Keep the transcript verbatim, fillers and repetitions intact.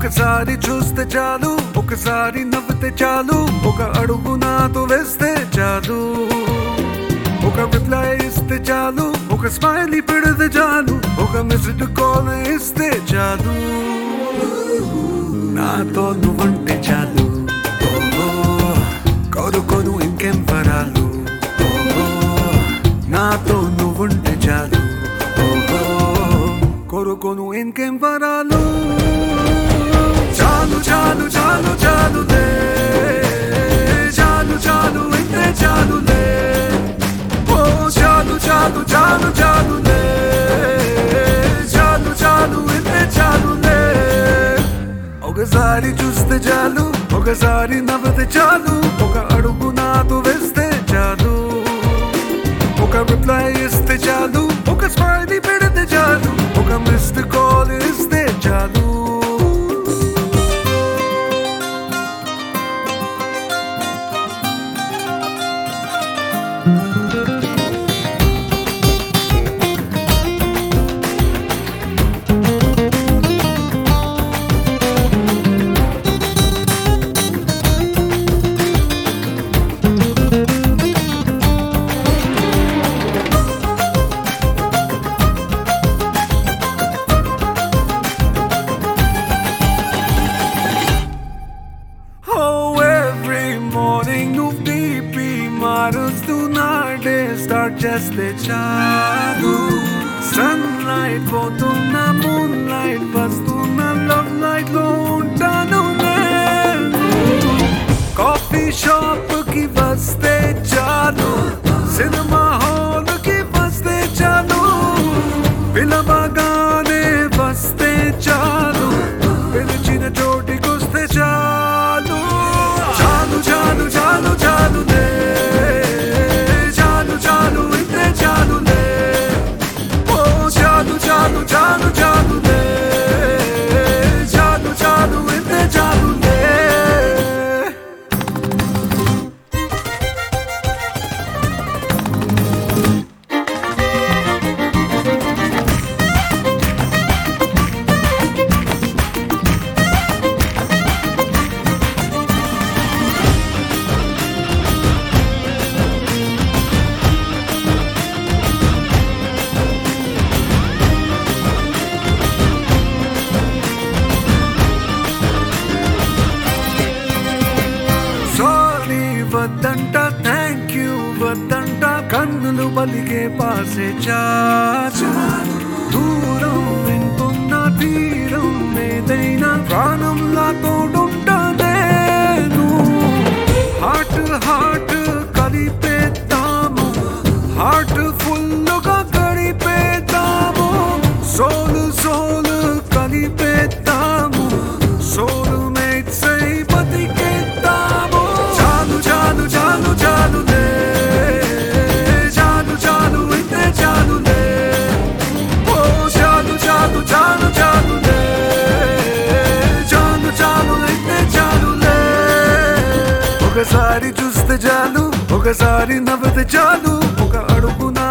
ఒకసారి చూస్తే చాలు, ఒకసారి నవ్వితే చాలు, ఒక అడుగు నాతో వేస్తే చాలు, ఒక రిప్లై ఇస్తే చాలు, ఒక స్మైలీ పెడితే చాలు, ఒక మిస్డ్ కాల్ ఇస్తే చాలు, నాతో నువ్వుంటే చాలు, కోరుకోను ఇంకేం వరాలు, నాతో నువ్వుంటే చాలు, కోరుకోను ఇంకేం వరాలు. చాలు చాలు చాలు చాలులే, చాలు చాలు ఇంతే చాలులే, ఓ చాలు చాలు చాలు చాలులే, చాలు చాలు ఇంతే చాలులే. ఒకసారి చూస్తే చాలు, ఒకసారి నవ్వితే చాలు, ఒక అడుగు నాతో వేస్తే చాలు, ఒక రిప్లై ఇస్తే చాలు, ఒక స్మైలీ పెడితే చాలు, ఒక మిస్డ్ కాల్ ఇస్తే చాలు. మారుస్తున్నా స్టార్ట్ చేస్తే చాలు, సన్ లైట్ పోతున్న మూన్ లైట్ వస్తున్న లవ్ లైట్ లో ఉంటాను నేను, కాఫీ షాప్ కి వస్తే చాలు, సినిమా హాల్ కి వస్తే చాలు, పిలవగానే వస్తే చాలు, పిలిచిన చోటికి వస్తే చాలు, చాలు చాలు చాలు చాలులే, చాలు చాలు చాలులే, చాలు చాలు ఇంతే చాలులే. వద్దంట థ్యాంక్ యూ వద్దంట, కన్నులు బలిగే పాసే చాలు, దూరం వింటున్న తీరం ఏదైనా ప్రాణంలా తోడుంటా నేను, హార్ట్ హార్ట్ కలిపేద్దాము, హార్ట్ ఫుల్లుగా గడిపేద్దాము, సోలు సోలు కలిపేద్దాము, సోలు మేట్స్ అయి బతికేద్దాము. చాలు చాలు చాలులే, చాలు చాలు ఇంతే చాలులే, ఓ చాలు చాలు చాలు చాలులే, చాలు చాలు ఇంతే చాలులే. ఒకసారి చూస్తే చాలు, ఒకసారి నవ్వితే చాలు, ఒక అడుగు